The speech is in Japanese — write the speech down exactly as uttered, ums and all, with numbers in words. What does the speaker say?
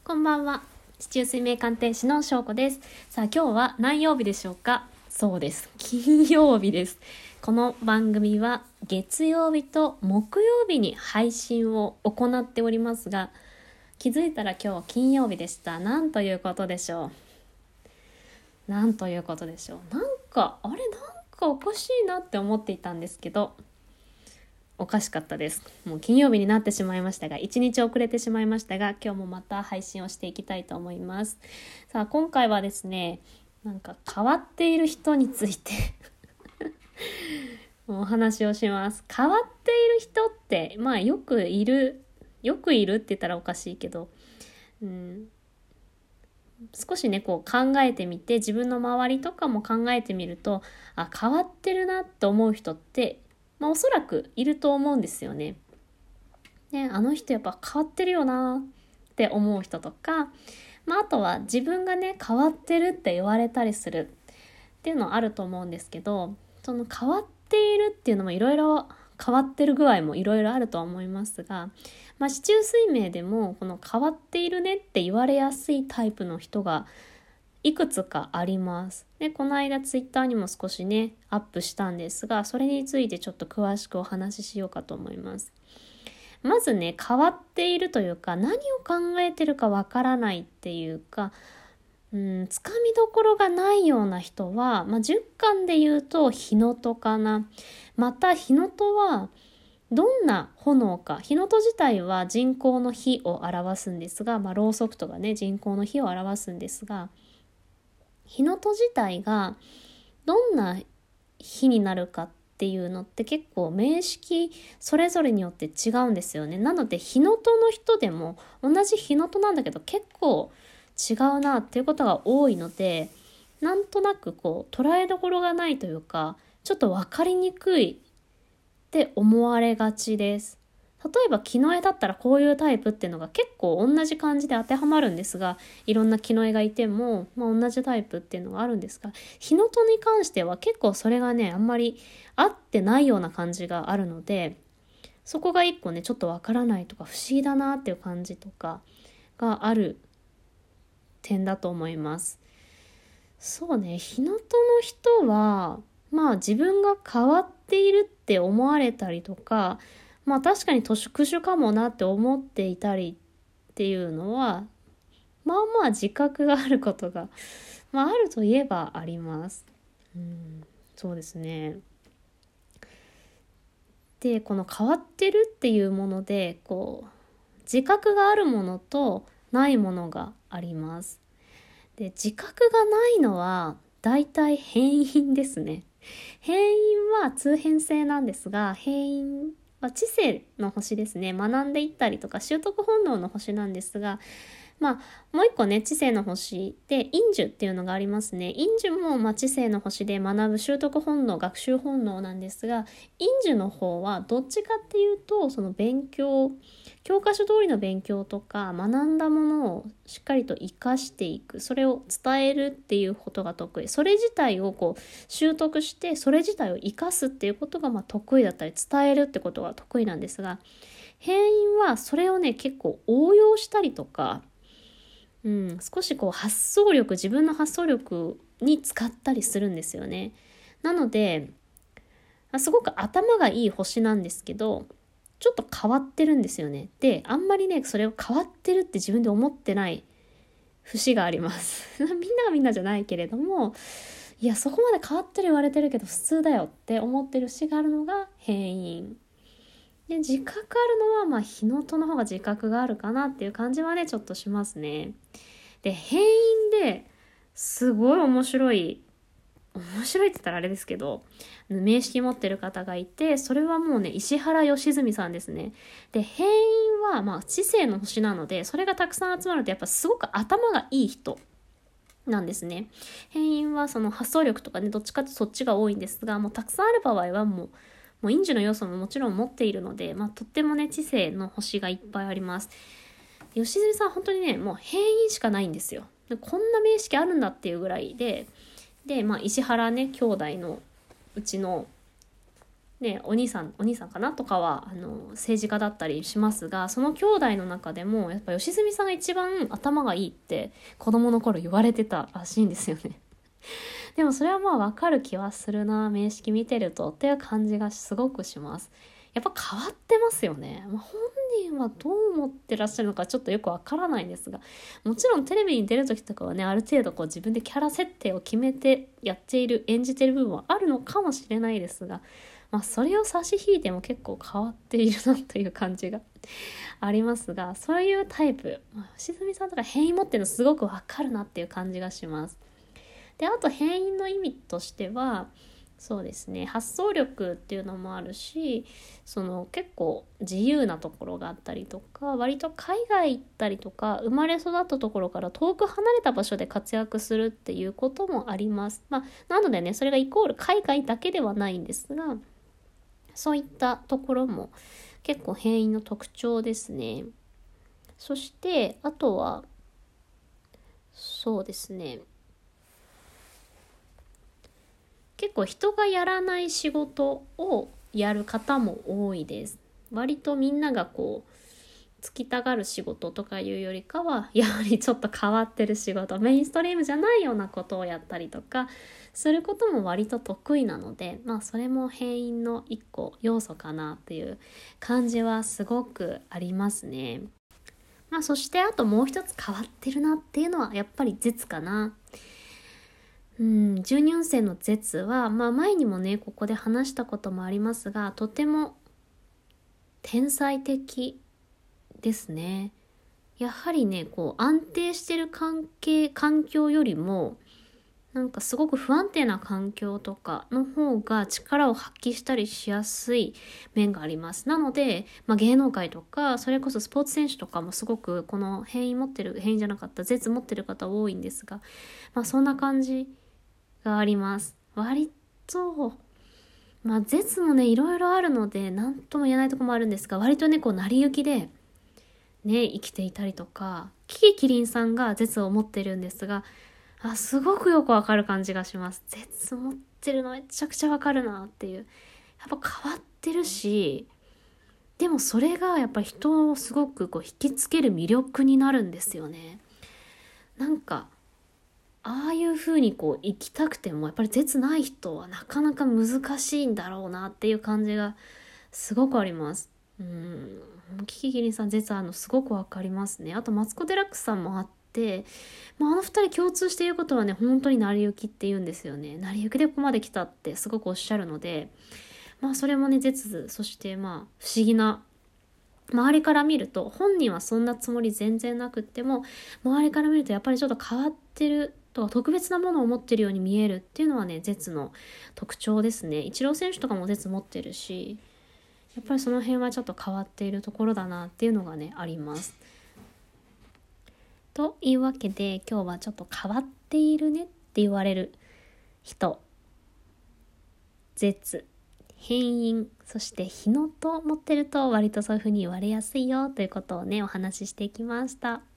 こんばんは。地中水明鑑定士のしょうこです。さあ今日は何曜日でしょうか？そうです。金曜日です。この番組は月曜日と木曜日に配信を行っておりますが、気づいたら今日金曜日でした。なんということでしょう。なんということでしょう。なんか、あれなんかおかしいなって思っていたんですけど、おかしかったです。もう金曜日になってしまいましたが、一日遅れてしまいましたが、今日もまた配信をしていきたいと思います。さあ今回はですね、なんか変わっている人についてお話をします。変わっている人ってまあよくいるよくいるって言ったらおかしいけど、うん、少しねこう考えてみて、自分の周りとかも考えてみると、あ、変わってるなって思う人ってまあ、おそらくいると思うんですよね。ね、あの人やっぱ変わってるよなって思う人とか、まあ、あとは自分がね変わってるって言われたりするっていうのはあると思うんですけど、その変わっているっていうのもいろいろ変わってる具合もいろいろあるとは思いますが、まあ、四柱推命でもこの変わっているねって言われやすいタイプの人がいくつかあります。で、この間ツイッターにも少しねアップしたんですが、それについてちょっと詳しくお話ししようかと思います。まずね、変わっているというか、何を考えてるかわからないっていうか、うん、つかみどころがないような人は、まあ、じゅっかんで言うと火の鳥かな。また火の鳥はどんな炎か、火の鳥自体は人工の火を表すんですが、まあ、ろうそくとかね人工の火を表すんですが、火の鳥自体がどんな火になるかっていうのって結構名式それぞれによって違うんですよね。なので火の鳥の人でも同じ火の鳥なんだけど結構違うなっていうことが多いので、なんとなくこう捉えどころがないというか、ちょっと分かりにくいって思われがちです。例えば木の絵だったらこういうタイプっていうのが結構同じ感じで当てはまるんですが、いろんな木の絵がいても、まあ、同じタイプっていうのがあるんですが、火の鳥に関しては結構それがねあんまり合ってないような感じがあるので、そこが一個ねちょっとわからないとか不思議だなっていう感じとかがある点だと思います。そうね、火の鳥の人はまあ自分が変わっているって思われたりとか、まあ確かに特殊かもなって思っていたりっていうのは、まあまあ自覚があることが、まああるといえばあります。うん、そうですね。で、この変わってるっていうもので、こう、自覚があるものとないものがあります。で、自覚がないのは大体変因ですね。変因は通変性なんですが、変因は知性の星ですね。学んでいったりとか習得本能の星なんですが、まあもう一個ね知性の星で陰樹っていうのがありますね。陰樹もまあ知性の星で学ぶ習得本能、学習本能なんですが、陰樹の方はどっちかっていうとその勉強、教科書通りの勉強とか学んだものをしっかりと活かしていく、それを伝えるっていうことが得意、それ自体をこう習得してそれ自体を活かすっていうことがまあ得意だったり、伝えるってことが得意なんですが、変因はそれをね結構応用したりとか、うん、少しこう発想力、自分の発想力に使ったりするんですよね。なのですごく頭がいい星なんですけど、ちょっと変わってるんですよね。で、あんまりねそれを変わってるって自分で思ってない節がありますみんながみんなじゃないけれども、いやそこまで変わってる言われてるけど普通だよって思ってる節があるのが変因で、自覚あるのはまあ火の鳥の方が自覚があるかなっていう感じはねちょっとしますね。で、変因ですごい面白い面白いって言ったらあれですけど、名識持ってる方がいて、それはもうね石原良純さんですね。で、変因はまあ知性の星なので、それがたくさん集まるとやっぱすごく頭がいい人なんですね。変因はその発想力とかね、どっちかってそっちが多いんですが、もうたくさんある場合はもうもう陰樹の要素ももちろん持っているので、まあ、とってもね知性の星がいっぱいあります。吉住さん本当にねもう変因しかないんですよ。こんな名式あるんだっていうぐらいで、で、まあ、石原ね兄弟のうちのね、お兄さんお兄さんかなとかはあの政治家だったりしますが、その兄弟の中でもやっぱ良純さんが一番頭がいいって子供の頃言われてたらしいんですよね。でもそれはまあ分かる気はするな、面識見てるとっていう感じがすごくします。やっぱ変わってますよね。まあ、本人はどう思ってらっしゃるのかちょっとよくわからないんですが、もちろんテレビに出る時とかはね、ある程度こう自分でキャラ設定を決めてやっている、演じている部分はあるのかもしれないですが、まあそれを差し引いても結構変わっているなという感じがありますが、そういうタイプ、まあ、吉住さんとか変異持ってるのすごくわかるなっていう感じがします。で、あと変異の意味としては、そうですね、発想力っていうのもあるし、その結構自由なところがあったりとか、割と海外行ったりとか、生まれ育ったところから遠く離れた場所で活躍するっていうこともあります。まあ、なのでね、それがイコール海外だけではないんですが、そういったところも結構変異の特徴ですね。そしてあとはそうですね、結構人がやらない仕事をやる方も多いです。割とみんながこうつきたがる仕事とかいうよりかは、やはりちょっと変わってる仕事、メインストリームじゃないようなことをやったりとかすることも割と得意なので、まあそれも変異の一個要素かなっていう感じはすごくありますね。まあそしてあともう一つ変わってるなっていうのはやっぱり絶かな。うん、じゅうに運勢の絶は、まあ前にもねここで話したこともありますが、とても天才的ですね。やはりねこう安定してる関係環境よりもなんかすごく不安定な環境とかの方が力を発揮したりしやすい面があります。なので、まあ、芸能界とかそれこそスポーツ選手とかもすごくこの変異持ってる変異じゃなかった絶持ってる方多いんですが、まあ、そんな感じがあります。割とまあ絶もねいろいろあるので何とも言えないところもあるんですが、割とねこう成り行きでね生きていたりとか、キキキリンさんが絶を持ってるんですが、あすごくよくわかる感じがします。絶持ってるのめちゃくちゃわかるなっていう、やっぱ変わってるし、でもそれがやっぱり人をすごくこう引きつける魅力になるんですよね。なんかああいう風にこう生きたくてもやっぱり絶ない人はなかなか難しいんだろうなっていう感じがすごくあります。うん、キキキリンさん絶あのすごくわかりますね。あとマツコ・デラックスさんもあって、まあ、あの二人共通していることはね本当に成り行きって言うんですよね。成り行きでここまで来たってすごくおっしゃるので、まあそれもね絶、そしてまあ不思議な、周りから見ると本人はそんなつもり全然なくっても、周りから見るとやっぱりちょっと変わってるとか特別なものを持ってるように見えるっていうのはね絶の特徴ですね。イチロー選手とかも絶持ってるし、やっぱりその辺はちょっと変わっているところだなっていうのがねあります。というわけで今日はちょっと変わっているねって言われる人、絶、変因、そして日のと持ってると割とそういう風に言われやすいよということをねお話ししていきました。